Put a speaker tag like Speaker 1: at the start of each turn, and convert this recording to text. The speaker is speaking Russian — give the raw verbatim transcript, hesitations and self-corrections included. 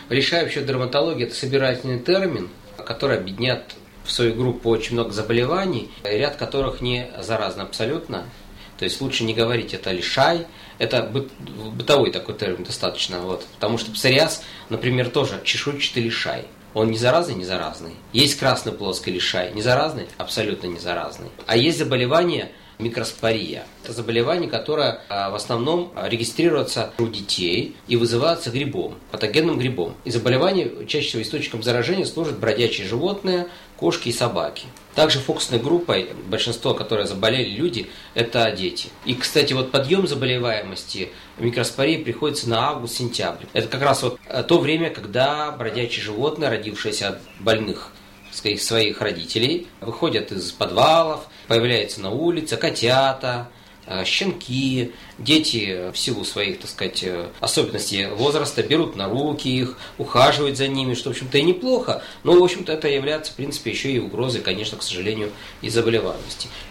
Speaker 1: Лишай вообще дерматология – это собирательный термин, который объединяет в свою группу очень много заболеваний, ряд которых не заразны абсолютно. То есть лучше не говорить это лишай, это бытовой такой термин достаточно. Вот. Потому что псориаз, например, тоже чешуйчатый лишай. Он не заразный, не заразный. Есть красный плоский лишай, не заразный, абсолютно не заразный. А есть заболевание микроспория. Это заболевание, которое в основном регистрируется у детей и вызывается грибом, патогенным грибом. И заболевание чаще всего источником заражения служат бродячие животные, кошки и собаки. Также фокусной группой, большинство, которые заболели люди, это дети. И, кстати, вот подъем заболеваемости микроспории приходится на август-сентябрь. Это как раз вот то время, когда бродячие животные, родившиеся от больных своих, своих родителей, выходят из подвалов, появляются на улице, котята, щенки, дети в силу своих, так сказать, особенностей возраста берут на руки их, ухаживают за ними, что, в общем-то, и неплохо, но, в общем-то, это является, в принципе, еще и угрозой, конечно, к сожалению, и заболеваемости.